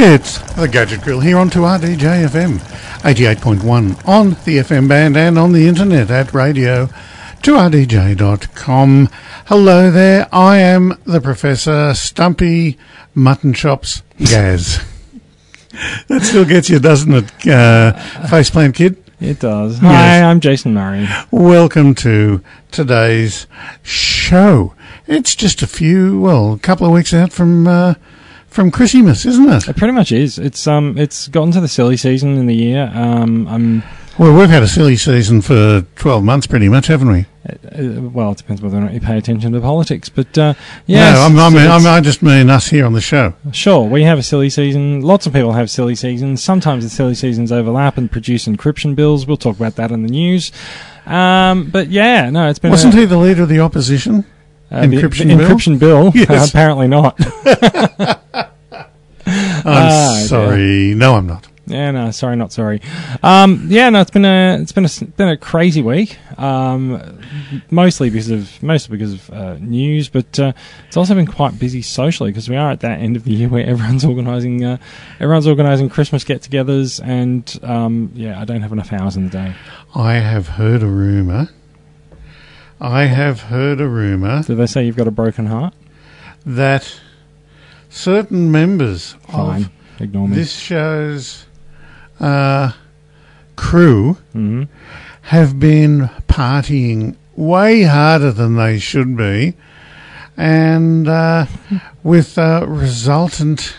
It's the Gadget Grill here on 2RDJ FM 88.1 on the FM band and on the internet at radio2rdj.com. Hello there, I am the Professor Stumpy Mutton Chops Gaz. That still gets you, doesn't it, Faceplant Kid? It does. Hi, I'm Jason Murray. Welcome to today's show. It's just a couple of weeks out from Christmas, isn't it? It pretty much is. It's gotten to the silly season in the year. Well, we've had a silly season for 12 months pretty much, haven't we? Well, it depends whether or not you pay attention to politics, but yeah. No, I just mean us here on the show. Sure, we have a silly season. Lots of people have silly seasons. Sometimes the silly seasons overlap and produce encryption bills. We'll talk about that in the news. But yeah, no, it's been... Wasn't he the leader of the opposition? Encryption bill? Yes. Apparently not. I'm sorry. Dear. No, I'm not. Yeah, no, sorry, not sorry. It's been a crazy week. Mostly because of news, but it's also been quite busy socially because we are at that end of the year where everyone's organising Christmas get-togethers, and I don't have enough hours in the day. I have heard a rumour. Did they say you've got a broken heart? That certain members of ignore me. This show's crew have been partying way harder than they should be, and with resultant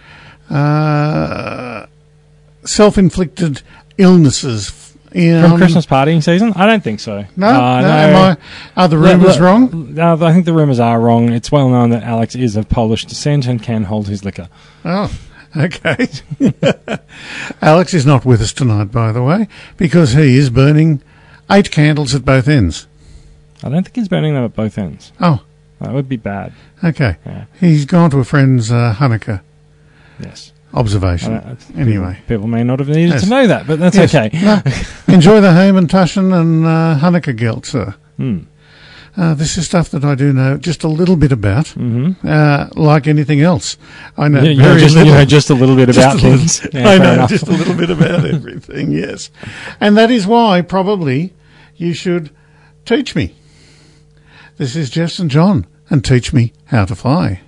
self-inflicted illnesses. From Christmas partying season? I don't think so. No. Are the rumours wrong? I think the rumours are wrong. It's well known that Alex is of Polish descent and can hold his liquor. Oh, okay. Alex is not with us tonight, by the way, because he is burning 8 candles at both ends. I don't think he's burning them at both ends. Oh. That would be bad. Okay. Yeah. He's gone to a friend's Hanukkah. Yes. Observation. Anyway. People may not have needed to know that, but that's okay. No. Enjoy the Haman Tushin and Hanukkah guilt, sir. This is stuff that I do know just a little bit about, like anything else. I know just a little bit about things. I know just a little bit about everything, yes. And that is why probably you should teach me. This is Jess and John, and teach me how to fly.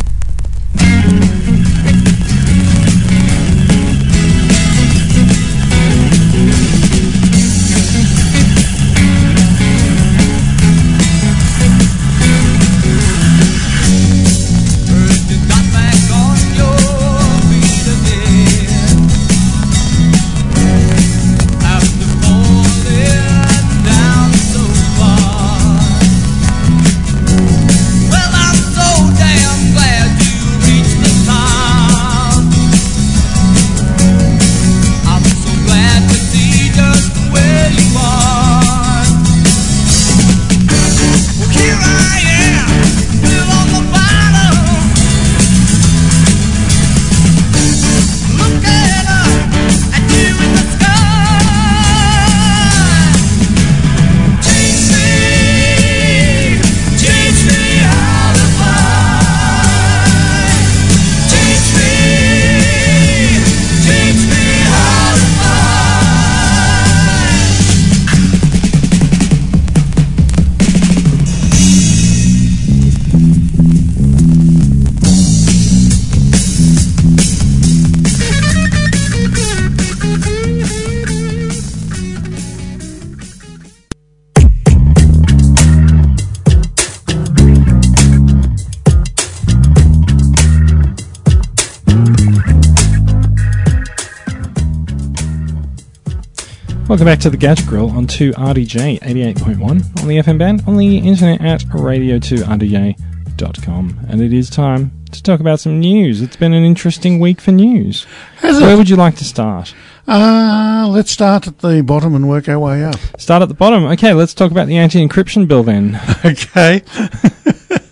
Welcome back to the Gadget Grill on 2RDJ 88.1 on the FM band, on the internet at radio2rdj.com. And it is time to talk about some news. It's been an interesting week for news. Where would you like to start? Let's start at the bottom and work our way up. Start at the bottom. Okay, let's talk about the anti-encryption bill then. Okay.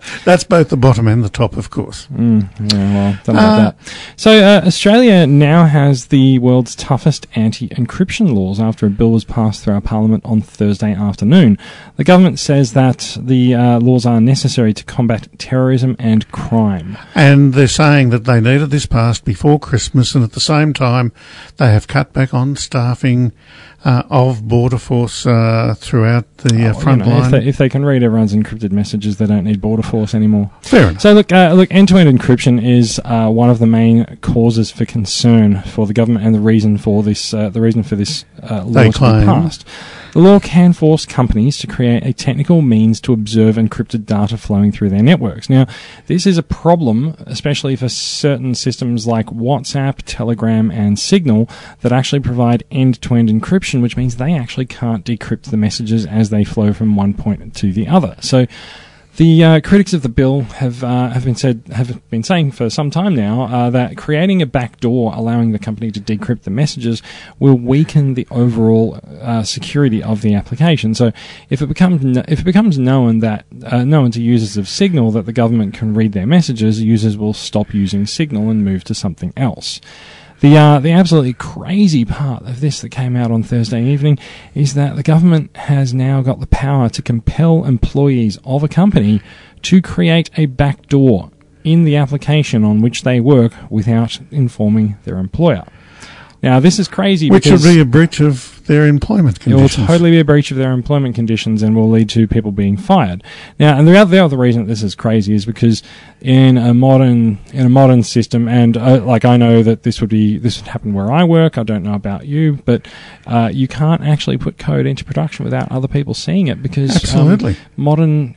That's both the bottom and the top, of course. Yeah, well, don't know about that. So Australia now has the world's toughest anti-encryption laws after a bill was passed through our parliament on Thursday afternoon. The government says that the laws are necessary to combat terrorism and crime. And they're saying that they needed this passed before Christmas, and at the same time they have cut back on staffing of Border Force throughout the front line. If they can read everyone's encrypted messages, they don't need Border Force anymore. Fair enough. So look, end-to-end encryption is one of the main causes for concern for the government, and the reason for this law to be passed. The law can force companies to create a technical means to observe encrypted data flowing through their networks. Now, this is a problem, especially for certain systems like WhatsApp, Telegram, and Signal that actually provide end-to-end encryption, which means they actually can't decrypt the messages as they flow from one point to the other. So, the critics of the bill have been saying for some time now that creating a backdoor allowing the company to decrypt the messages will weaken the overall security of the application. So if it becomes known to users of Signal that the government can read their messages, users will stop using Signal and move to something else. The absolutely crazy part of this that came out on Thursday evening is that the government has now got the power to compel employees of a company to create a backdoor in the application on which they work without informing their employer. Now, this is crazy because... Which would be a breach of their employment conditions. It will totally be a breach of their employment conditions and will lead to people being fired. Now, and the other reason that this is crazy is because in a modern system, and I know that this would happen where I work. I don't know about you, but you can't actually put code into production without other people seeing it because absolutely modern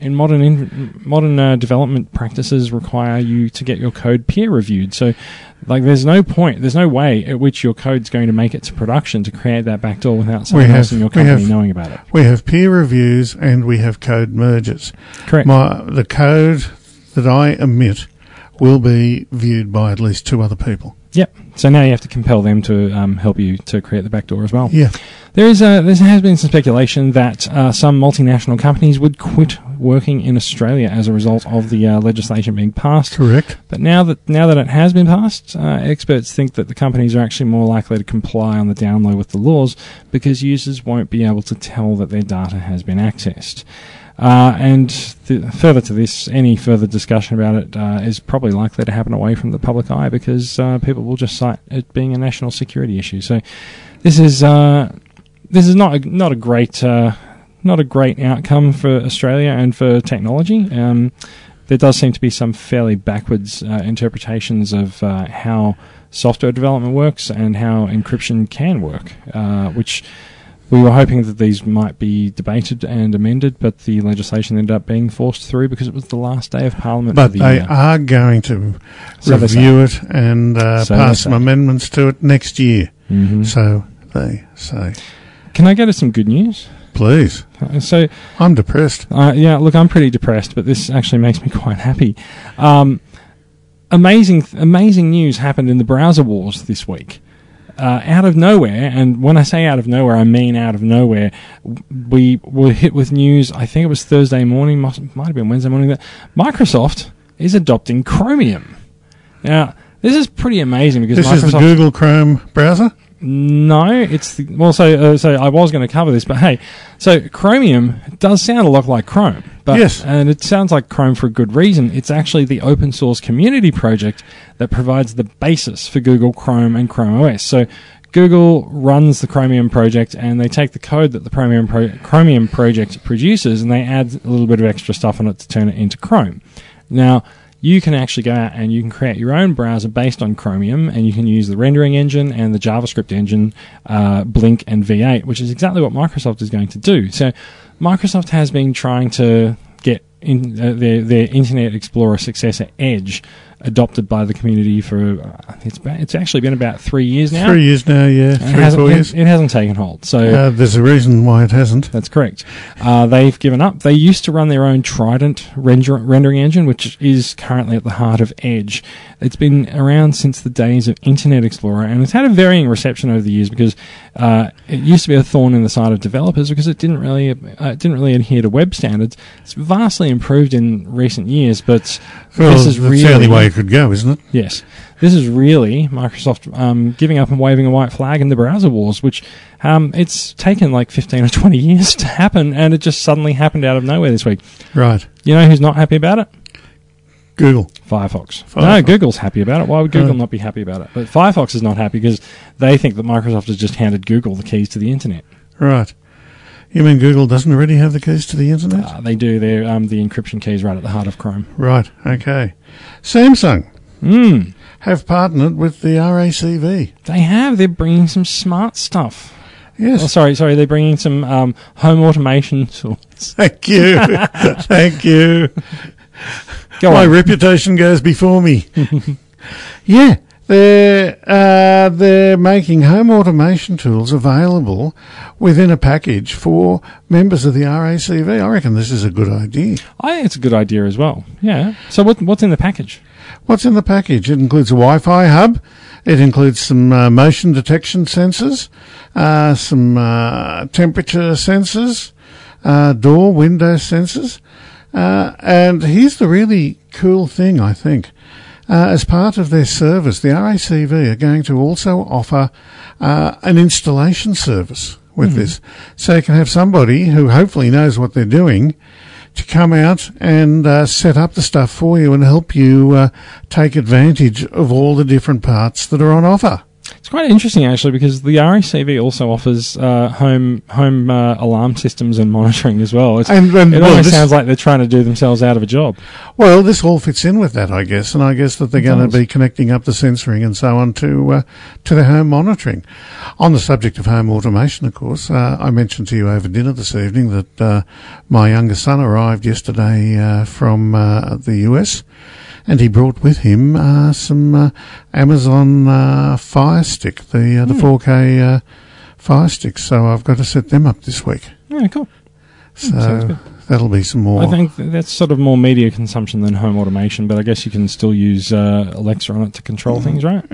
development practices require you to get your code peer reviewed. So, there's no way at which your code's going to make it to production to create that backdoor without someone else in your company knowing about it. We have peer reviews and we have code merges. Correct. The code that I emit will be viewed by at least two other people. Yep. So now you have to compel them to help you to create the backdoor as well. Yeah. There has been some speculation that some multinational companies would quit working in Australia as a result of the legislation being passed. Correct. But now that it has been passed, experts think that the companies are actually more likely to comply on the down low with the laws because users won't be able to tell that their data has been accessed. Further to this, any further discussion about it is probably likely to happen away from the public eye because people will just cite it being a national security issue. So this is not a great outcome for Australia and for technology. There does seem to be some fairly backwards interpretations of how software development works and how encryption can work, which we were hoping that these might be debated and amended, but the legislation ended up being forced through because it was the last day of Parliament. But they are going to review it and pass some amendments to it next year. Mm-hmm. So they say. Can I go to some good news? Please. So I'm depressed. Yeah, look, I'm pretty depressed, but this actually makes me quite happy. Amazing news happened in the browser wars this week. Out of nowhere, and when I say out of nowhere, I mean out of nowhere, we were hit with news, I think it was Thursday morning, might have been Wednesday morning, that Microsoft is adopting Chromium. Now, this is pretty amazing because This is the Google Chrome browser? No, it's so I was going to cover this, but hey, so Chromium does sound a lot like Chrome, but yes, and it sounds like Chrome for a good reason. It's actually the open source community project that provides the basis for Google Chrome and Chrome OS. So Google runs the Chromium project, and they take the code that the Chromium project produces, and they add a little bit of extra stuff on it to turn it into Chrome. Now, you can actually go out and you can create your own browser based on Chromium, and you can use the rendering engine and the JavaScript engine, Blink and V8, which is exactly what Microsoft is going to do. So Microsoft has been trying to get their Internet Explorer successor, Edge, adopted by the community for it's actually been about 3 years now. 3 years now, yeah. 4 years. It hasn't taken hold. So there's a reason why it hasn't. That's correct. They've given up. They used to run their own Trident rendering engine, which is currently at the heart of Edge. It's been around since the days of Internet Explorer, and it's had a varying reception over the years because it used to be a thorn in the side of developers because it didn't really adhere to web standards. It's vastly improved in recent years, but Well, this is that's really the only way it could go, isn't it? Yes. This is really Microsoft giving up and waving a white flag in the browser wars, which it's taken like 15 or 20 years to happen, and it just suddenly happened out of nowhere this week. Right. You know who's not happy about it? Google. Firefox. Firefox. No, Google's happy about it. Why would Google not be happy about it? But Firefox is not happy because they think that Microsoft has just handed Google the keys to the internet. Right. You mean Google doesn't already have the keys to the internet? They do. They're the encryption keys right at the heart of Chrome. Right. Okay. Samsung have partnered with the RACV. They have. They're bringing some smart stuff. Yes. Oh, sorry. They're bringing some home automation tools. Thank you. Thank you. My reputation goes before me. Yeah, they're making home automation tools available within a package for members of the RACV. I reckon this is a good idea. I think it's a good idea as well. Yeah. So what's in the package? What's in the package? It includes a Wi-Fi hub. It includes some motion detection sensors, some temperature sensors, door, window sensors. And here's the really cool thing, I think. As part of their service, the RACV are going to also offer an installation service with this. So you can have somebody who hopefully knows what they're doing to come out and set up the stuff for you and help you take advantage of all the different parts that are on offer. It's quite interesting, actually, because the RACV also offers home alarm systems and monitoring as well. It almost sounds like they're trying to do themselves out of a job. Well, this all fits in with that, I guess, and I guess that they're going to be connecting up the sensoring and so on to the home monitoring. On the subject of home automation, of course, I mentioned to you over dinner this evening that my younger son arrived yesterday from the US. And he brought with him some Amazon Fire Stick, the 4K Fire Sticks. So I've got to set them up this week. Yeah, cool. So that'll be some more. I think that's sort of more media consumption than home automation, but I guess you can still use Alexa on it to control things, right?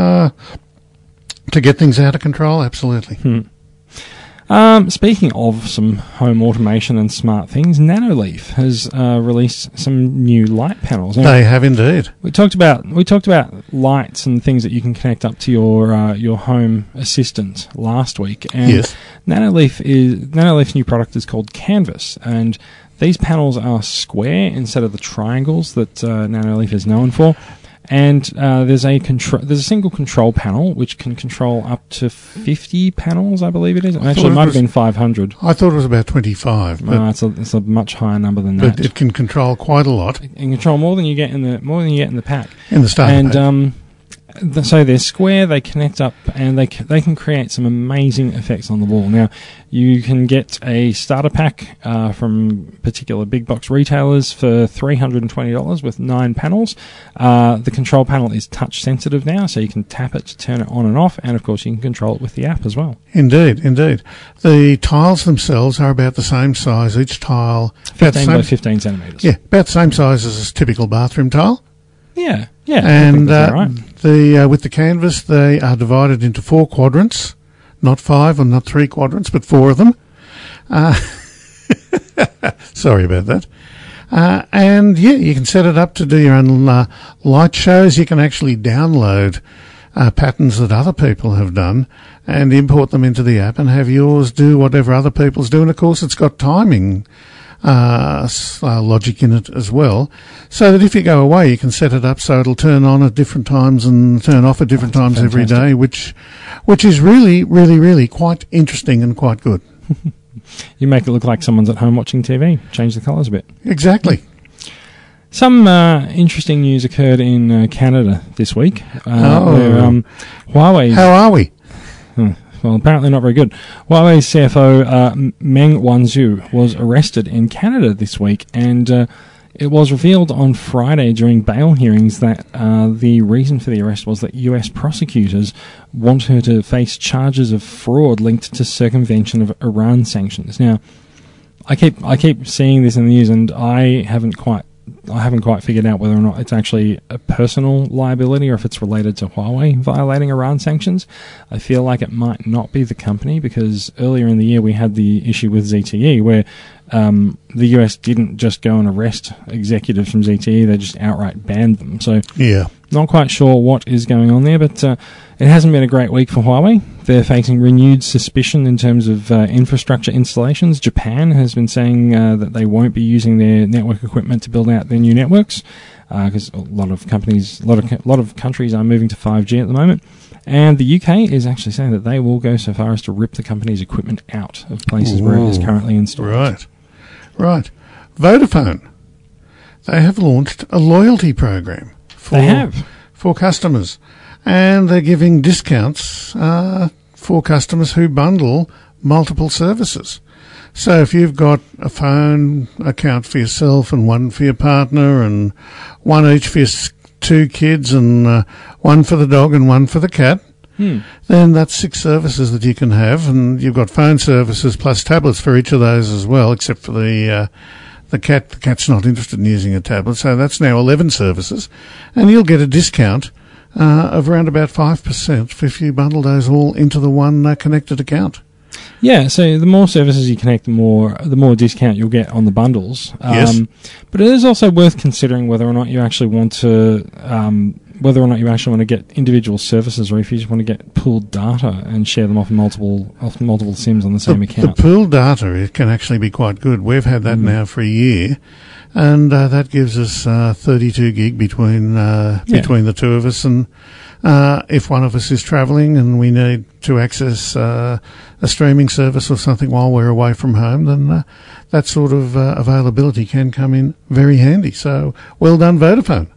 To get things out of control, absolutely. Speaking of some home automation and smart things, Nanoleaf has released some new light panels. Now, they have indeed. We talked about lights and things that you can connect up to your home assistant last week, and yes. Nanoleaf's new product is called Canvas, and these panels are square instead of the triangles that Nanoleaf is known for. And there's a single control panel which can control up to 50 panels, I believe it is. Actually, it might have been 500. I thought it was about 25. No, it's a much higher number than that. But it can control quite a lot. It can control more than you get in the pack. In the starter pack. So they're square, they connect up, and they can create some amazing effects on the wall. Now, you can get a starter pack from particular big box retailers for $320 with 9 panels. The control panel is touch sensitive now, so you can tap it to turn it on and off, and of course you can control it with the app as well. Indeed. The tiles themselves are about the same size, each tile. 15 by 15 centimetres. Yeah, about the same size as a typical bathroom tile. Yeah. And right. With the Canvas, they are divided into 4 quadrants, not 5 or not 3 quadrants, but 4 of them. Sorry about that. And yeah, you can set it up to do your own light shows. You can actually download patterns that other people have done and import them into the app and have yours do whatever other people's do. And of course, it's got timing logic in it as well, so that if you go away, you can set it up so it'll turn on at different times and turn off at different times every day, which is really, really, really quite interesting and quite good. You make it look like someone's at home watching TV. Change the colours a bit. Exactly. Some interesting news occurred in Canada this week. Where Huawei. How are we? Well, apparently not very good. Huawei's CFO Meng Wanzhou was arrested in Canada this week, and it was revealed on Friday during bail hearings that the reason for the arrest was that US prosecutors want her to face charges of fraud linked to circumvention of Iran sanctions. Now, I keep seeing this in the news, and I haven't quite I haven't quite figured out whether or not it's actually a personal liability or if it's related to Huawei violating Iran sanctions. I feel like it might not be the company, because earlier in the year we had the issue with ZTE where the US didn't just go and arrest executives from ZTE, they just outright banned them. So Yeah. not quite sure what is going on there, but it hasn't been a great week for Huawei. They're facing renewed suspicion in terms of infrastructure installations. Japan has been saying that they won't be using their network equipment to build out their new networks, because a lot of countries are moving to 5G at the moment. And the UK is actually saying that they will go so far as to rip the company's equipment out of places where it is currently installed. Right. Vodafone. They have launched a loyalty program for customers, and they're giving discounts for customers who bundle multiple services. So if you've got a phone account for yourself and one for your partner and one each for your two kids and one for the dog and one for the cat, then that's 6 services that you can have, and you've got phone services plus tablets for each of those as well, except for the cat. The cat's not interested in using a tablet, so that's now 11 services, and you'll get a discount of around about 5% if you bundle those all into the one connected account. Yeah, so the more services you connect, the more discount you'll get on the bundles. Yes. But it is also worth considering whether or not you actually want to get individual services, or if you just want to get pooled data and share them off multiple SIMs on the same account. The pooled data, it can actually be quite good. We've had that now for a year, and that gives us 32 gig between the two of us. And if one of us is travelling and we need to access a streaming service or something while we're away from home, then that sort of availability can come in very handy. So well done, Vodafone.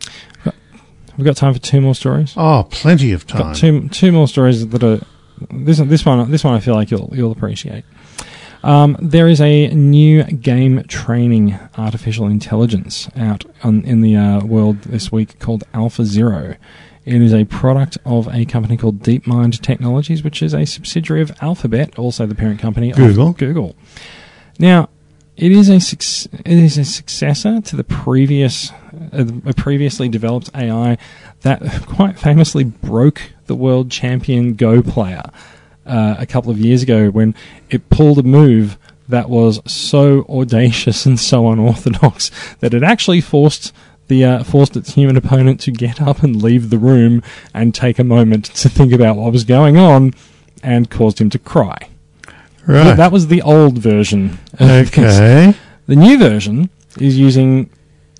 We've got time for 2 more stories. Oh, plenty of time. Got two more stories that are this one I feel like you'll appreciate. There is a new game training artificial intelligence out in the world this week called AlphaZero. It is a product of a company called DeepMind Technologies, which is a subsidiary of Alphabet, also the parent company of Google. Now, it is a successor to the previously developed AI that quite famously broke the world champion Go player a couple of years ago, when it pulled a move that was so audacious and so unorthodox that it actually forced its human opponent to get up and leave the room and take a moment to think about what was going on, and caused him to cry. Right. That was the old version. Okay. The new version is using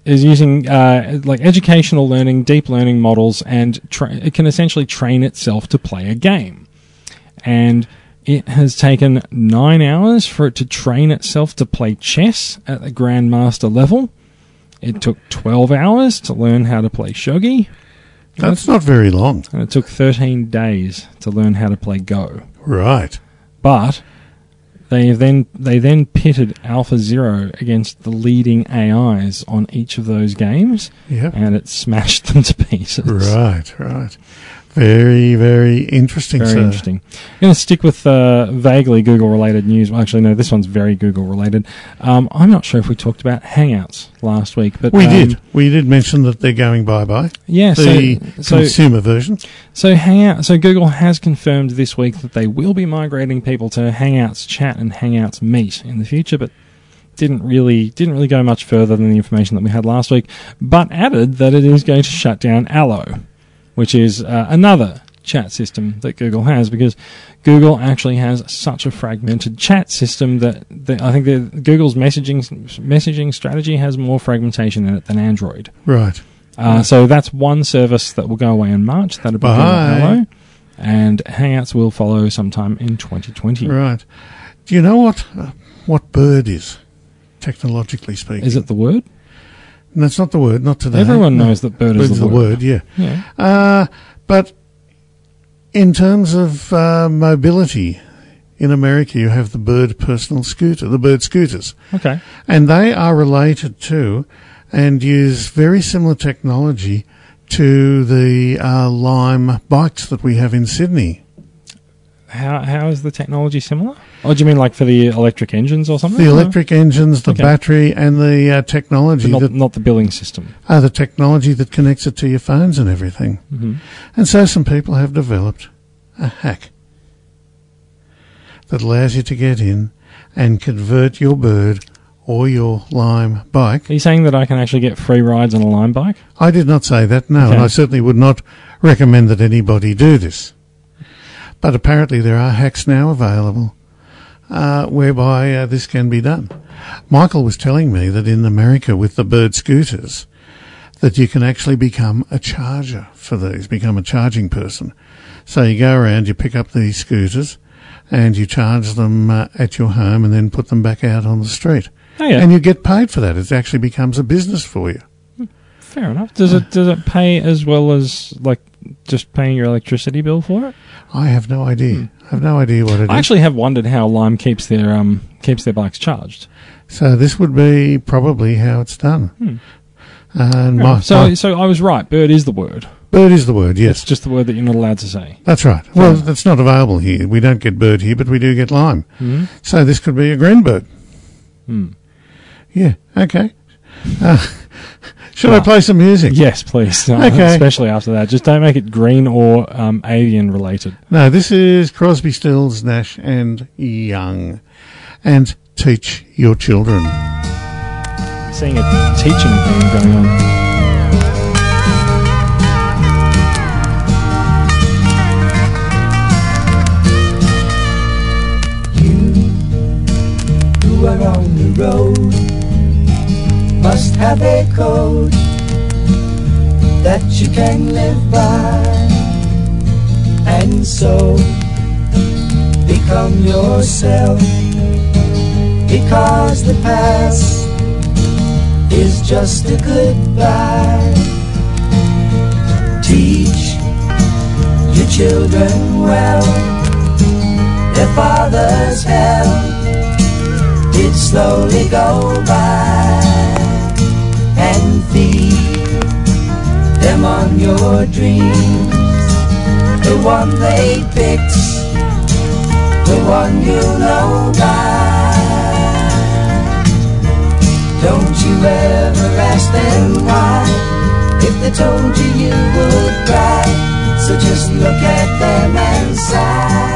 like educational learning, deep learning models, and it can essentially train itself to play a game. And it has taken 9 hours for it to train itself to play chess at the Grandmaster level. It took 12 hours to learn how to play shogi. That's not very long. And it took 13 days to learn how to play Go. Right. But they then pitted AlphaZero against the leading AIs on each of those games, and it smashed them to pieces. Right. Very, very interesting. Very interesting. I'm going to stick with vaguely Google-related news. Well, actually, no, this one's very Google-related. I'm not sure if we talked about Hangouts last week, but we did. We did mention that they're going bye-bye. Yeah, the consumer version. So Google has confirmed this week that they will be migrating people to Hangouts Chat and Hangouts Meet in the future, but didn't really go much further than the information that we had last week. But added that it is going to shut down Allo, which is another chat system that Google has, because Google actually has such a fragmented chat system that I think Google's messaging strategy has more fragmentation in it than Android. Right. So that's one service that will go away in March. That'll be Hello, and Hangouts will follow sometime in 2020. Right. Do you know what bird is, technologically speaking? Is it the word? And that's not the word, not today. Everyone knows that bird is the word. Yeah. But in terms of mobility, in America you have the Bird personal scooter, the Bird scooters. Okay. And they are related to and use very similar technology to the Lime bikes that we have in Sydney. How is the technology similar? Oh, do you mean like for the electric engines or something? The electric engines, the Okay. battery, and the technology But not the billing system. the technology that connects it to your phones and everything. Mm-hmm. And so some people have developed a hack that allows you to get in and convert your Bird or your Lime bike. Are you saying that I can actually get free rides on a Lime bike? I did not say that, no, Okay. and I certainly would not recommend that anybody do this. But apparently there are hacks now available whereby this can be done. Michael was telling me that in America with the Bird scooters that you can actually become a charger for these, become a charging person. So you go around, you pick up these scooters and you charge them at your home and then put them back out on the street. Oh, yeah. And you get paid for that. It actually becomes a business for you. Fair enough. Does it pay as well as like just paying your electricity bill for it? I have no idea. I have no idea what it is. I actually have wondered how Lime keeps their bikes charged. So this would be probably how it's done. And So I was right. Bird is the word. Bird is the word, yes. It's just the word that you're not allowed to say. That's right. Well, that's not available here. We don't get Bird here, but we do get Lime. Mm-hmm. So this could be a green bird. Yeah, okay. Should I play some music? Yes, please. Okay. Especially after that. Just don't make it green or avian related. No, this is Crosby, Stills, Nash and Young. And Teach Your Children. Seeing a teaching thing going on. Who are on the road must have a code that you can live by, and so become yourself, because the past is just a goodbye. Teach your children well, their father's hell did slowly go by, and feed them on your dreams, the one they picked, the one you know by. Don't you ever ask them why, if they told you you would cry, so just look at them and sigh.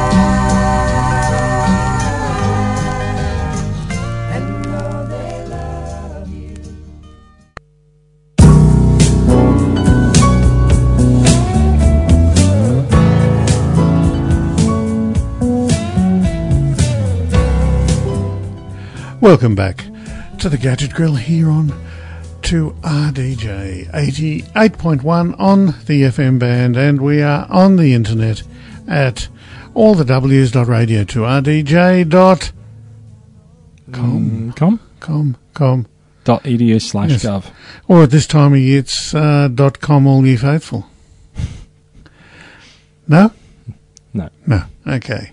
Welcome back to the Gadget Grill here on 2RDJ 88.1 on the FM band, and we are on the internet at allthews.radio2rdj.com. .edu/gov. Or at this time of year it's .com all ye faithful. No? No. No. Okay.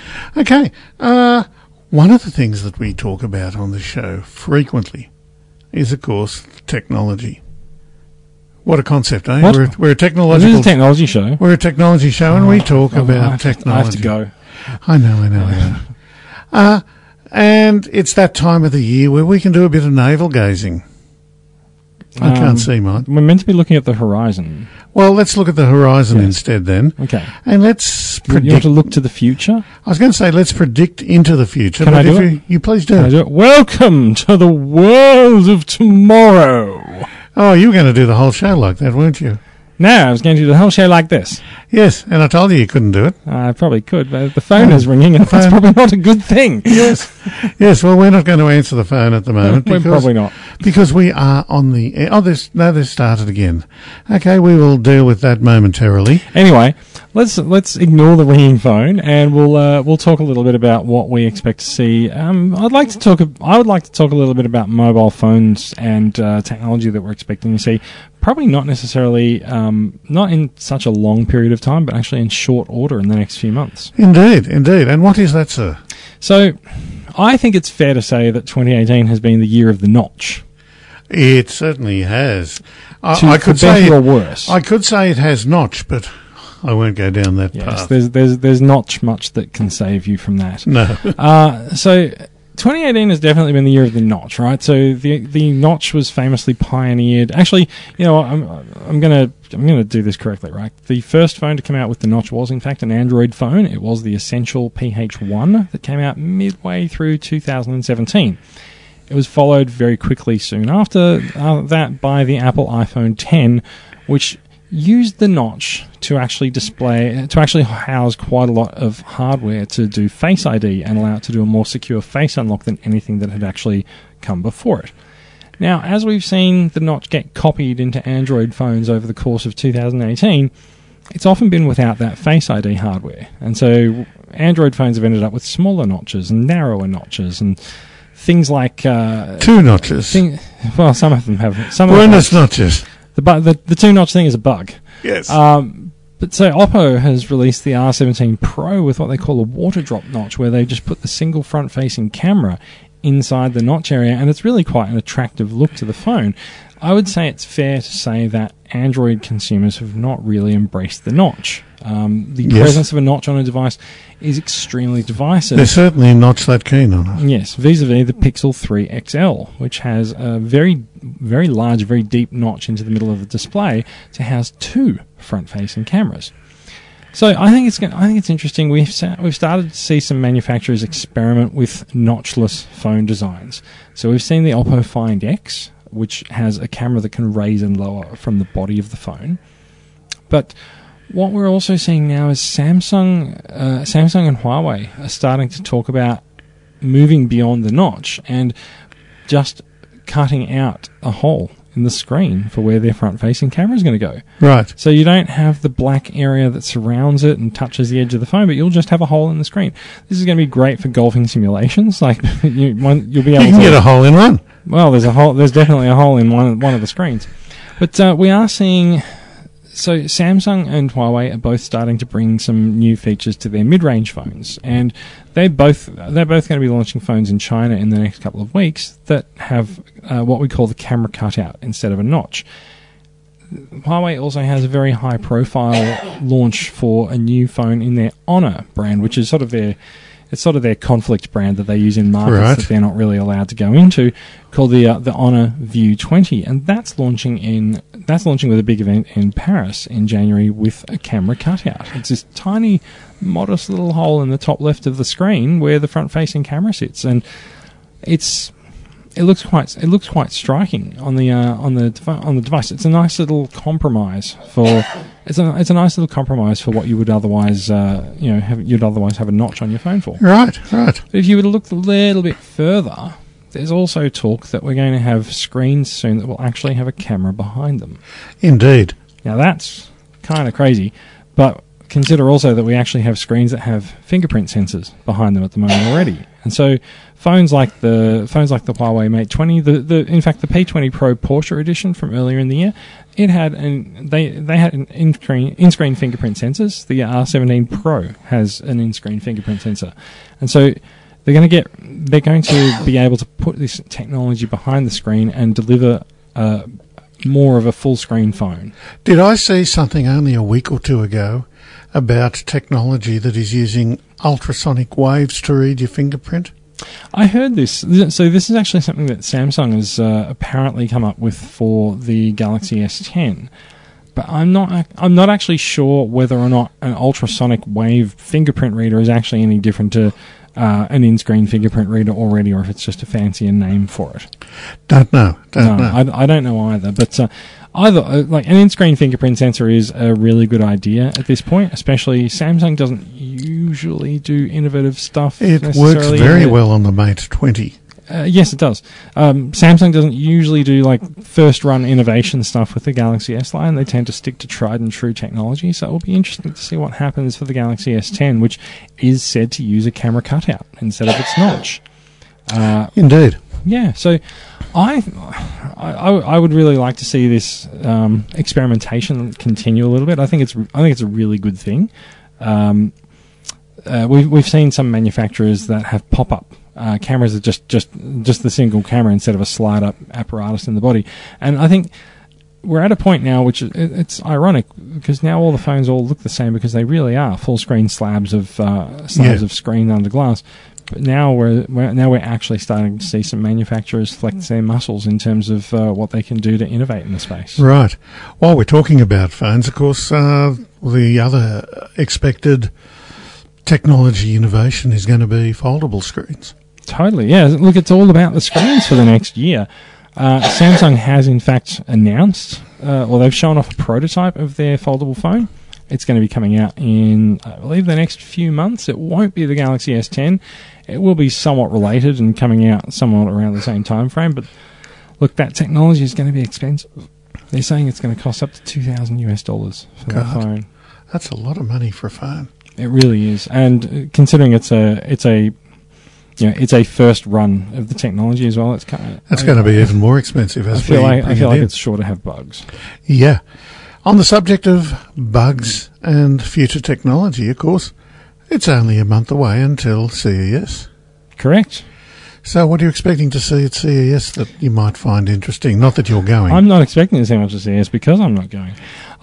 One of the things that we talk about on the show frequently is, of course, technology. What a concept, eh? What? We're a technological... This is a technology show. We're a technology show, and we talk about I technology. have to go. I know. And it's that time of the year where we can do a bit of navel gazing. I can't see mine. We're meant to be looking at the horizon. Well, let's look at the horizon instead then. Okay. And let's predict... You want to look to the future? I was going to say let's predict into the future. Can but I do if you please do. Can I do it? Welcome to the world of tomorrow. Oh, you were going to do the whole show like that, weren't you? No, I was going to do the whole show like this. Yes, and I told you couldn't do it. I probably could, but the phone is ringing, and that's probably not a good thing. Yes, well, we're not going to answer the phone at the moment. We're probably not. Because we are on the air. Oh, they've started again. Okay, we will deal with that momentarily. Anyway, let's ignore the ringing phone, and we'll talk a little bit about what we expect to see. I would like to talk a little bit about mobile phones and technology that we're expecting to see. Probably not necessarily, not in such a long period of time, but actually in short order in the next few months. Indeed. And what is that, sir? So, I think it's fair to say that 2018 has been the year of the notch. It certainly has. I could say or worse. I could say it has notch, but I won't go down that Yes, path. there's not much that can save you from that. No. So 2018 has definitely been the year of the notch, right? So the notch was famously pioneered. Actually, you know, I'm gonna do this correctly, right? The first phone to come out with the notch was in fact an Android phone. It was the Essential PH1 that came out midway through 2017. It was followed very quickly soon after that by the Apple iPhone 10, which used the notch to actually house quite a lot of hardware to do Face ID and allow it to do a more secure face unlock than anything that had actually come before it. Now, as we've seen the notch get copied into Android phones over the course of 2018, it's often been without that Face ID hardware. And so Android phones have ended up with smaller notches and narrower notches and things like... 2 notches. Well, some of them have... Bonus notches. The 2-notch thing is a bug. Yes. But so Oppo has released the R17 Pro with what they call a water drop notch, where they just put the single front-facing camera inside the notch area, and it's really quite an attractive look to the phone. I would say it's fair to say that Android consumers have not really embraced the notch. The presence of a notch on a device is extremely divisive. They're certainly not that keen on it. Yes, vis-a-vis the Pixel 3 XL, which has a very, very large, very deep notch into the middle of the display to house 2 front-facing cameras. So I think it's interesting. We've started to see some manufacturers experiment with notchless phone designs. So we've seen the Oppo Find X, which has a camera that can raise and lower from the body of the phone. But what we're also seeing now is Samsung and Huawei are starting to talk about moving beyond the notch and just cutting out a hole in the screen for where their front-facing camera is going to go. Right. So you don't have the black area that surrounds it and touches the edge of the phone, but you'll just have a hole in the screen. This is going to be great for golfing simulations. Like you'll be able to get a hole in one. Well, there's definitely a hole in one of the screens. But we are seeing... So Samsung and Huawei are both starting to bring some new features to their mid-range phones, and they're both going to be launching phones in China in the next couple of weeks that have what we call the camera cutout instead of a notch. Huawei also has a very high-profile launch for a new phone in their Honor brand, which is sort of their conflict brand that they use in markets that they're not really allowed to go into, called the Honor View 20, and that's launching with a big event in Paris in January with a camera cutout. It's this tiny, modest little hole in the top left of the screen where the front-facing camera sits, and it looks quite striking on the device. It's a nice little compromise for what you would otherwise have a notch on your phone for. Right. But if you were to look a little bit further, there's also talk that we're going to have screens soon that will actually have a camera behind them. Indeed. Now that's kind of crazy, but consider also that we actually have screens that have fingerprint sensors behind them at the moment already. And so phones like the Huawei Mate 20, in fact the P20 Pro Porsche edition from earlier in the year, it had they had an in-screen fingerprint sensors. The R17 Pro has an in-screen fingerprint sensor, and so they're going to be able to put this technology behind the screen and deliver more of a full screen phone. Did I see something only a week or two ago about technology that is using ultrasonic waves to read your fingerprint? I heard this. So this is actually something that Samsung has apparently come up with for the Galaxy S10. But I'm not actually sure whether or not an ultrasonic wave fingerprint reader is actually any different to an in-screen fingerprint reader already, or if it's just a fancier name for it. Don't know. I don't know either. But either like an in-screen fingerprint sensor is a really good idea at this point. Especially Samsung doesn't usually do innovative stuff. It works very well on the Mate 20. Yes, it does. Samsung doesn't usually do like first-run innovation stuff with the Galaxy S line. They tend to stick to tried-and-true technology. So it will be interesting to see what happens for the Galaxy S10, which is said to use a camera cutout instead of its notch. Indeed. Yeah. So I would really like to see this experimentation continue a little bit. I think it's a really good thing. We've seen some manufacturers that have pop-up cameras that just the single camera instead of a slide-up apparatus in the body, and I think we're at a point now, which it's ironic because now all the phones all look the same because they really are full screen slabs of screen under glass. But now we're actually starting to see some manufacturers flex their muscles in terms of what they can do to innovate in the space. Right. While we're talking about phones, of course, the other expected technology innovation is going to be foldable screens. Totally, yeah. Look, it's all about the screens for the next year. Samsung has, in fact, announced, or they've shown off a prototype of their foldable phone. It's going to be coming out in, I believe, the next few months. It won't be the Galaxy S10. It will be somewhat related and coming out somewhat around the same time frame. But look, that technology is going to be expensive. They're saying it's going to cost up to $2,000 for that phone. That's a lot of money for a phone. It really is, and considering it's a first run of the technology as well. It's going to be even more expensive. I feel like it's sure to have bugs. Yeah. On the subject of bugs and future technology, of course, it's only a month away until CES. Correct. So what are you expecting to see at CES that you might find interesting? Not that you're going. I'm not expecting to see much at CES because I'm not going.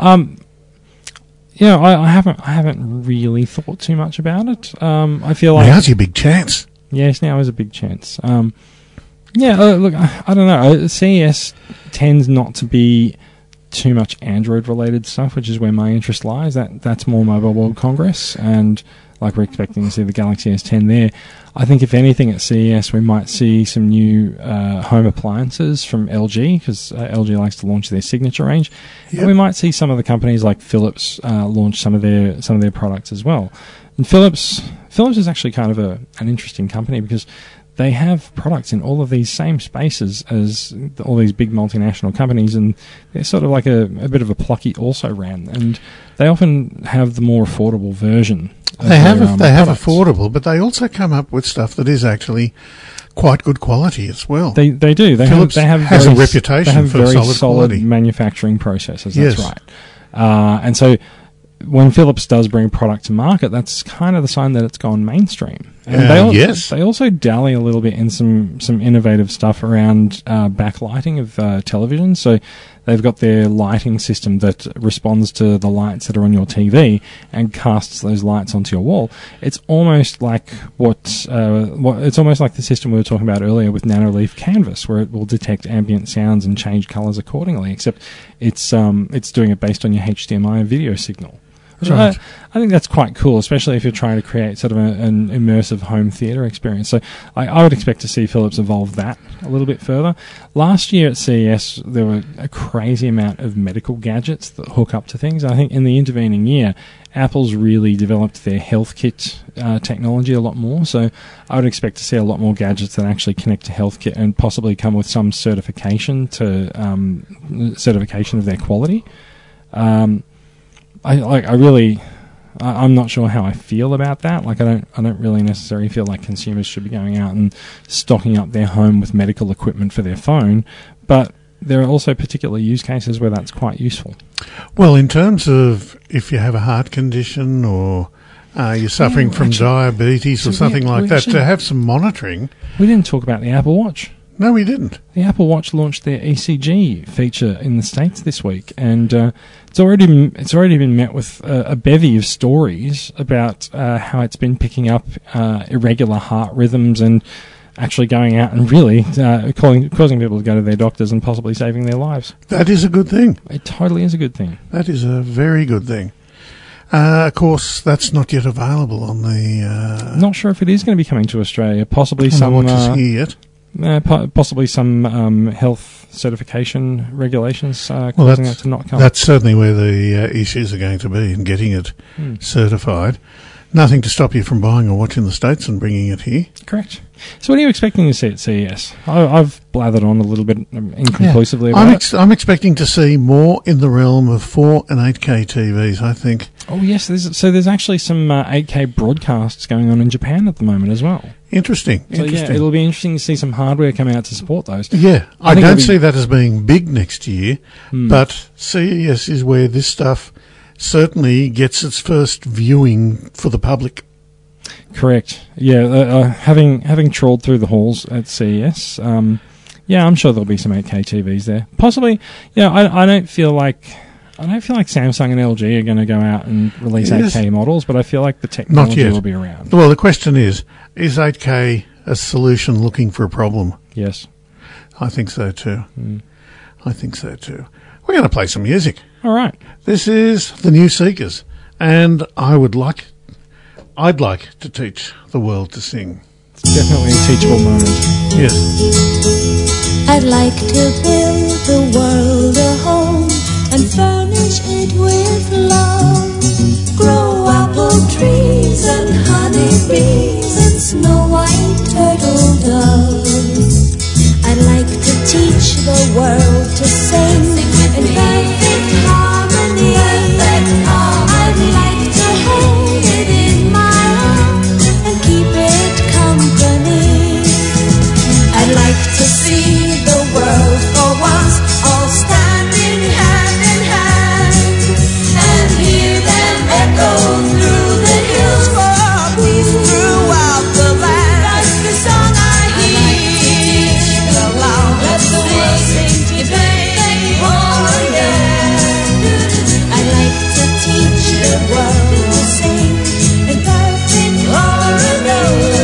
I haven't really thought too much about it. I feel like now's your big chance. Yes, now is a big chance. Look, I don't know. CES tends not to be too much Android-related stuff, which is where my interest lies. That's more Mobile World Congress, and like we're expecting to see the Galaxy S10 there. I think if anything at CES we might see some new home appliances from LG, because LG likes to launch their signature range. Yep. And we might see some of the companies like Philips launch some of their products as well. And Philips is actually kind of an interesting company because they have products in all of these same spaces as all these big multinational companies, and they're sort of like a bit of a plucky also-ran, and they often have the more affordable version. They have affordable, but they also come up with stuff that is actually quite good quality as well. They do. Philips has a reputation for very solid quality manufacturing processes. That's yes. right. And so when Philips does bring a product to market, that's kind of the sign that it's gone mainstream. And they also dally a little bit in some innovative stuff around backlighting of television. So they've got their lighting system that responds to the lights that are on your TV and casts those lights onto your wall. It's almost like it's almost like the system we were talking about earlier with Nanoleaf Canvas, where it will detect ambient sounds and change colors accordingly. Except it's doing it based on your HDMI video signal. Right. I think that's quite cool, especially if you're trying to create sort of an immersive home theatre experience. So I would expect to see Philips evolve that a little bit further. Last year at CES, there were a crazy amount of medical gadgets that hook up to things. I think in the intervening year, Apple's really developed their HealthKit technology a lot more. So I would expect to see a lot more gadgets that actually connect to HealthKit and possibly come with some certification of their quality. I'm not sure how I feel about that. Like, I don't really necessarily feel like consumers should be going out and stocking up their home with medical equipment for their phone, but there are also particular use cases where that's quite useful. Well, in terms of if you have a heart condition or you're suffering from diabetes or something like that, to have some monitoring. We didn't talk about the Apple Watch. No, we didn't. The Apple Watch launched their ECG feature in the States this week, and it's already been met with a bevy of stories about how it's been picking up irregular heart rhythms and actually going out and really causing people to go to their doctors and possibly saving their lives. That is a good thing. It totally is a good thing. That is a very good thing. Of course, that's not yet available on the... Not sure if it is going to be coming to Australia. Possibly some... The watch is here yet. Possibly some health certification regulations causing that to not come. That's certainly where the issues are going to be in getting it certified. Nothing to stop you from buying a watch in the States and bringing it here. Correct. So what are you expecting to see at CES? I've blathered on a little bit inconclusively about it. I'm expecting to see more in the realm of 4 and 8K TVs, I think. Oh, yes. There's actually some 8K broadcasts going on in Japan at the moment as well. Interesting. So, yeah, it'll be interesting to see some hardware come out to support those. Yeah. I don't see that as being big next year, but CES is where this stuff certainly gets its first viewing for the public. Correct. Yeah, having trawled through the halls at CES, Yeah, I'm sure there'll be some 8K TVs there. Possibly, I don't feel like Samsung and LG are going to go out and release 8K models, but I feel like the technology will be around. Well, the question is 8K a solution looking for a problem? Yes. I think so too. I think so too. We're going to play some music. All right. This is the New Seekers, and I'd like to teach the world to sing. It's definitely a teachable moment. Yes. I'd like to build the world a home and furnish it with love. Grow apple trees and honey bees and snow white turtle doves. I'd like to teach the world to sing in perfect harmony. I'd like to hold it in my arms and keep it company. I'd like to see the world for once all standing hand in hand and hear them echo through the hills for peace throughout the land. Like the song I hear aloud, let the world sing today, oh yeah. I'd like to teach the world to sing in perfect harmony.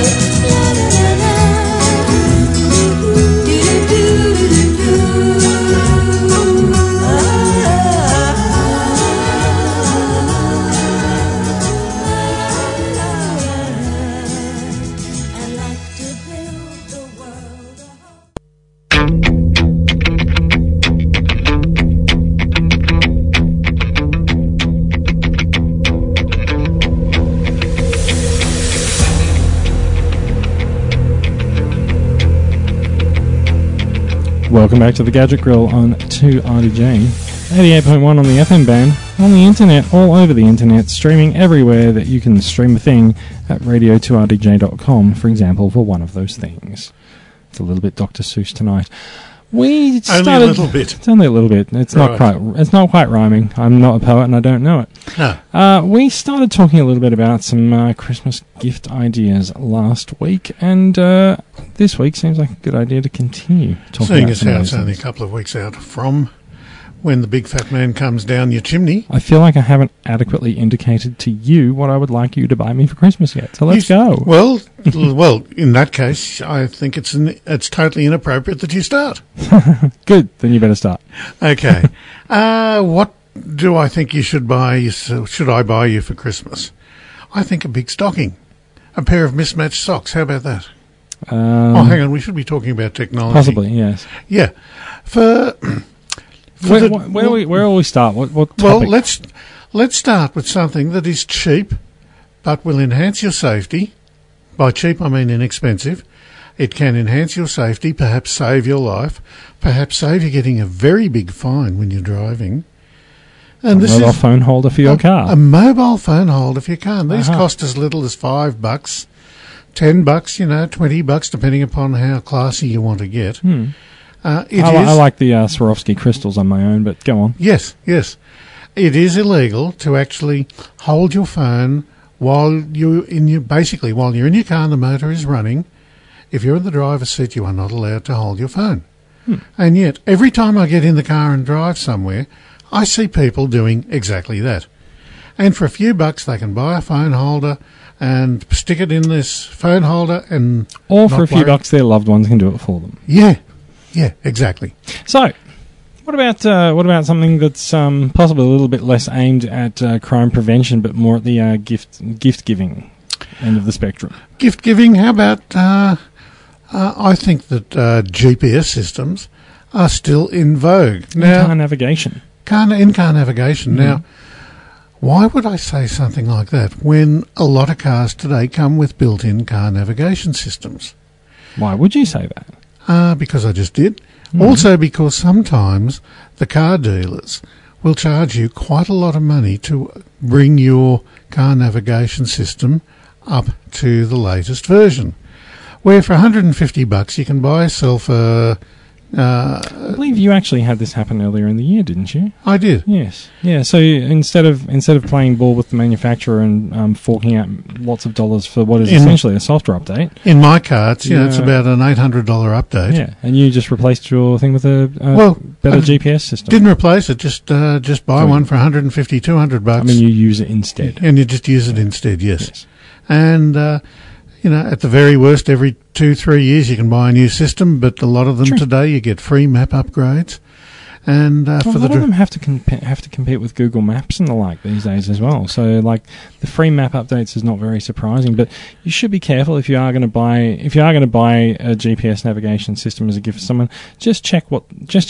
Welcome back to the Gadget Grill on 2RDJ, 88.1 on the FM band, on the internet, all over the internet, streaming everywhere that you can stream a thing at radio2rdj.com, for example, for one of those things. It's a little bit Dr. Seuss tonight. We started, only a little bit. It's only a little bit. It's not quite rhyming. I'm not a poet and I don't know it. No. We started talking a little bit about some Christmas gift ideas last week, and this week seems like a good idea to continue talking Seeing about as some of how those it's only a things. couple of weeks out from when the big fat man comes down your chimney. I feel like I haven't adequately indicated to you what I would like you to buy me for Christmas yet, so let's go. Well, in that case, I think it's totally inappropriate that you start. Good, then you better start. Okay. What do I think you should buy? Should I buy you for Christmas? I think a big stocking. A pair of mismatched socks. How about that? Hang on. We should be talking about technology. Possibly, yes. Yeah. Where will we start? What topic? Well, let's start with something that is cheap, but will enhance your safety. By cheap, I mean inexpensive. It can enhance your safety, perhaps save your life, perhaps save you getting a very big fine when you're driving. And a mobile phone holder for your car. A mobile phone holder for your car. And these cost as little as $5, $10, $20, depending upon how classy you want to get. I like the Swarovski crystals on my own, but go on. Yes. It is illegal to actually hold your phone while you're in your car and the motor is running. If you're in the driver's seat, you are not allowed to hold your phone. And yet, every time I get in the car and drive somewhere, I see people doing exactly that. And for a few bucks, they can buy a phone holder and stick it in this phone holder and... Or for a few bucks, their loved ones can do it for them. Yeah, exactly. So, what about something that's possibly a little bit less aimed at crime prevention, but more at the gift giving end of the spectrum? Gift giving, how about... I think that GPS systems are still in vogue. Now, car navigation. In-car navigation. Now, why would I say something like that when a lot of cars today come with built-in car navigation systems? Why would you say that? Because I just did. Also because sometimes the car dealers will charge you quite a lot of money to bring your car navigation system up to the latest version. Where for $150 you can buy yourself a I believe you actually had this happen earlier in the year, didn't you? I did. Yes. Yeah. So instead of playing ball with the manufacturer and forking out lots of dollars for what is essentially a software update, In my car, it's about an $800 update. yeah, and you just replaced your thing with a better GPS system. Didn't replace it. Just buy one for $150, $200. I mean, you use it instead. And you just use it instead. Yes. Yes. And at the very worst, every 2-3 years you can buy a new system, but a lot of them True. today you get free map upgrades. And Well, for a the lot of them have to compete with Google Maps and the like these days as well. So, like, the free map updates is not very surprising, but you should be careful if you are going to buy a GPS navigation system as a gift for someone. Just check the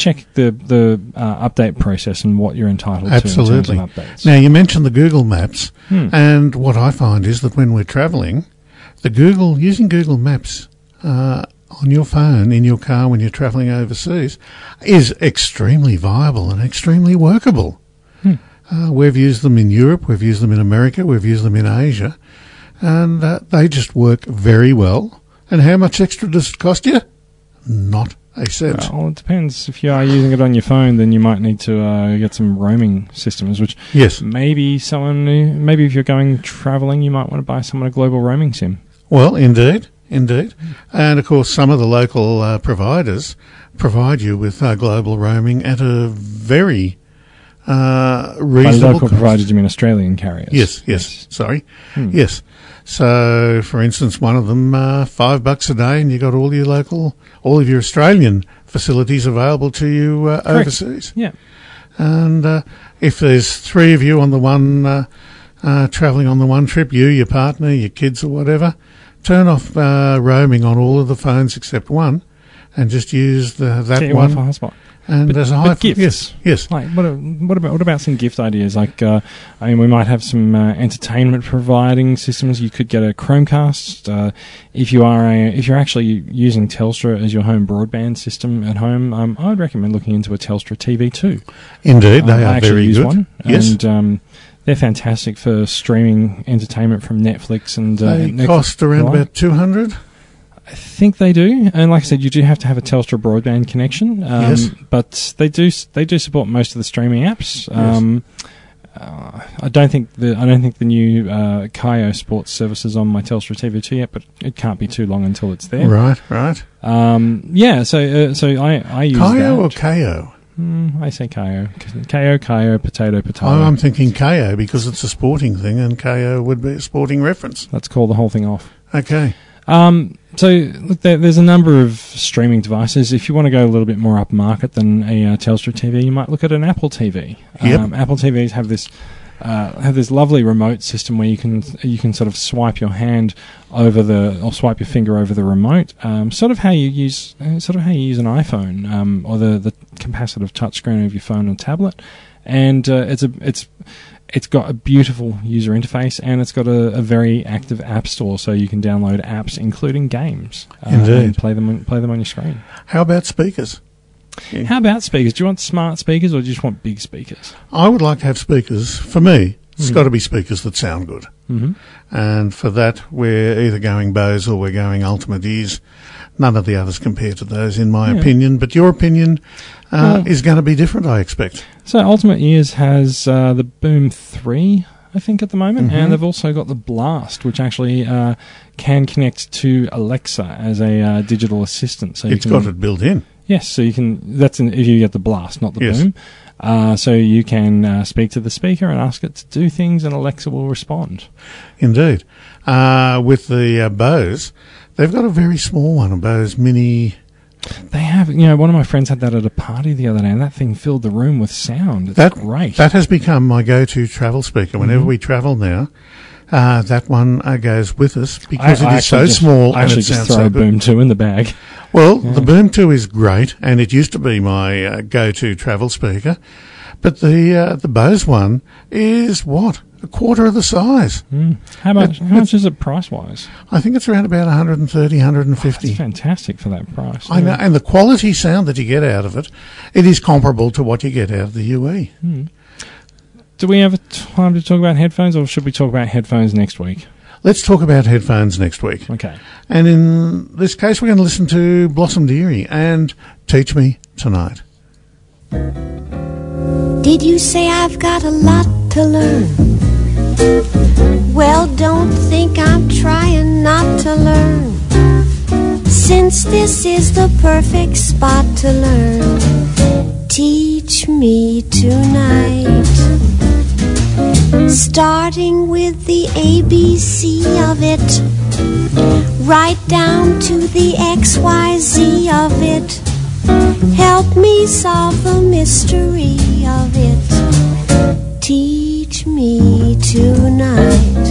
update process and what you're entitled Absolutely. to in terms of updates. Now, you mentioned the Google Maps, and what I find is that when we're travelling, using Google Maps on your phone, in your car when you're travelling overseas, is extremely viable and extremely workable. We've used them in Europe, we've used them in America, we've used them in Asia, and they just work very well. And how much extra does it cost you? Not a cent. Well, it depends. If you are using it on your phone, then you might need to get some roaming systems, which Yes. maybe if you're going travelling, you might want to buy someone a global roaming SIM. Well, indeed. And, of course, some of the local providers provide you with global roaming at a very By reasonable local cost. providers, you mean Australian carriers? Yes. Sorry. Yes. So, for instance, one of them, $5 a day, and you got all of your Australian facilities available to you overseas. Yeah. And if there's 3 of you on the one travelling on the one trip, you, your partner, your kids, or whatever, turn off roaming on all of the phones except one, and just use that Get your one. Wi-Fi hotspot. And But- there's a but high gifts. Yes. Like, what about some gift ideas? Like, we might have some entertainment providing systems. You could get a Chromecast. If you're actually using Telstra as your home broadband system at home, I would recommend looking into a Telstra TV too. Indeed, they I are actually very use good. one, Yes. and they're fantastic for streaming entertainment from Netflix and They Netflix cost around Live. about $200. I think they do, and like I said, you do have to have a Telstra broadband connection. Yes. But they do support most of the streaming apps. I don't think the new Kayo Sports service is on my Telstra TV2 yet, but it can't be too long until it's there. Right. Yeah. So I use Kayo that. or KO? I say Kayo, potato. I'm thinking KO because it's a sporting thing, and KO would be a sporting reference. Let's call the whole thing off. Okay. So look, there's a number of streaming devices. If you want to go a little bit more upmarket than a Telstra TV, you might look at an Apple TV. Yep. Apple TVs have this lovely remote system where you can sort of swipe your hand or swipe your finger over the remote, sort of how you use an iPhone, or the capacitive touchscreen of your phone or tablet, and it's got a beautiful user interface, and it's got a very active app store, so you can download apps, including games, Indeed. and play them on your screen. How about speakers? How about speakers? Do you want smart speakers, or do you just want big speakers? I would like to have speakers. For me, it's got to be speakers that sound good. Mm-hmm. And for that, we're either going Bose or we're going Ultimate Ears. None of the others compare to those, in my opinion. But your opinion is going to be different, I expect. So Ultimate Ears has the Boom 3, I think, at the moment, and they've also got the Blast, which actually can connect to Alexa as a digital assistant. So It's got it built in. Yes, so you can. If you get the Blast, not the Yes. Boom. So you can speak to the speaker and ask it to do things, and Alexa will respond. Indeed. With the Bose, they've got a very small one, a Bose Mini. They have, one of my friends had that at a party the other day, and that thing filled the room with sound. It's great. That has become my go-to travel speaker. Whenever we travel now, that one goes with us because it is so small I and actually it just sounds throw so a good. Boom 2 in the bag. Well, the Boom 2 is great, and it used to be my go-to travel speaker. But the Bose one is, a quarter of the size. How much is it price-wise? I think it's around about 130, 150. That's fantastic for that price. I know, and the quality sound that you get out of it, it is comparable to what you get out of the UE. Do we have time to talk about headphones, or should we talk about headphones next week? Let's talk about headphones next week. Okay. And in this case, we're going to listen to Blossom Dearie and Teach Me Tonight. Did you say I've got a lot to learn? Well, don't think I'm trying not to learn, since this is the perfect spot to learn. Teach me tonight, starting with the ABC of it, right down to the XYZ of it. Help me solve the mystery of it. Teach me tonight.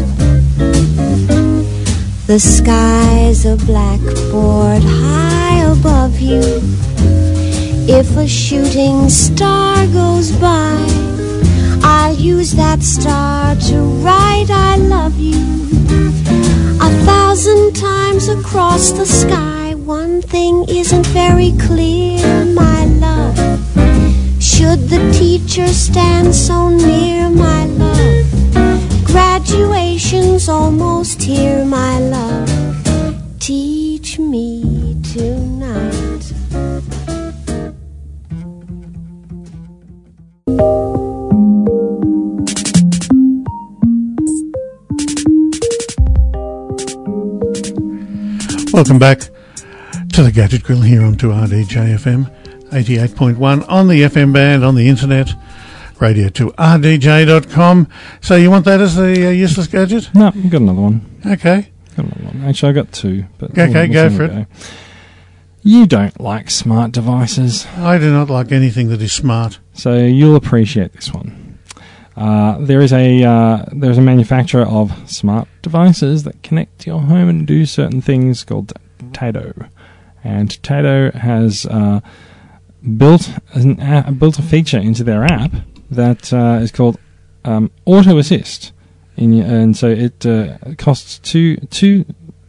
The sky's a blackboard high above you. If a shooting star goes by, I'll use that star to write I love you 1,000 times across the sky. One thing isn't very clear, my love. Should the teacher stand so near, my love? Graduation's almost here, my love. Teach me tonight. Welcome back to the Gadget Grill here on 2RDJ-FM 88.1 on the FM band, on the internet, radio2rdj.com. So you want that as a useless gadget? No, I've got another one. Okay. Actually, I've got two. But Okay, go for it. You don't like smart devices, I do not like anything that is smart. so you'll appreciate this one. There's a manufacturer of smart devices that connect to your home and do certain things called Tado. And Tado has built a feature into their app that is called Auto Assist, and so it costs €2.99,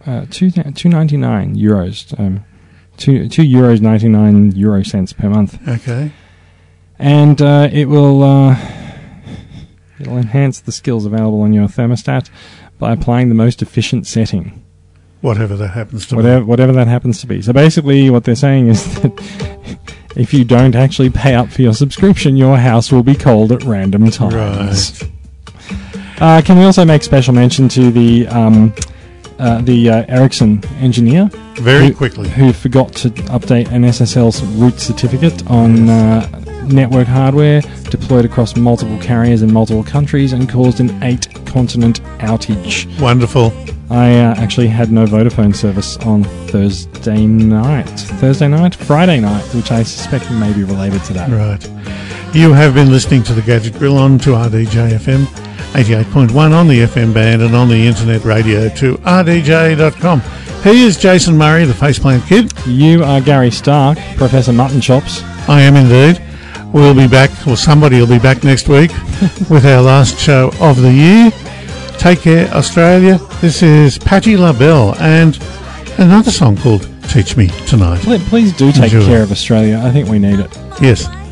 €2.99 per month. Okay. And it'll enhance the skills available on your thermostat by applying the most efficient setting. Whatever that happens to be. Whatever that happens to be. So basically what they're saying is that if you don't actually pay up for your subscription, your house will be cold at random times. Right. Can we also make special mention to the Ericsson engineer? Very quickly. Who forgot to update an SSL root certificate on network hardware deployed across multiple carriers in multiple countries and caused an 8-continent outage. Wonderful. I actually had no Vodafone service on Friday night, which I suspect may be related to that. Right. You have been listening to the Gadget Grill on 2RDJ-FM 88.1 on the FM band and on the internet, radio2rdj.com. He is Jason Murray, the Faceplant Kid. You are Gary Stark, Professor Mutton Chops. I am indeed. We'll be back, or somebody will be back next week with our last show of the year. Take care, Australia. This is Patti LaBelle and another song called Teach Me Tonight. Please do take Enjoy. care of Australia. I think we need it. Yes.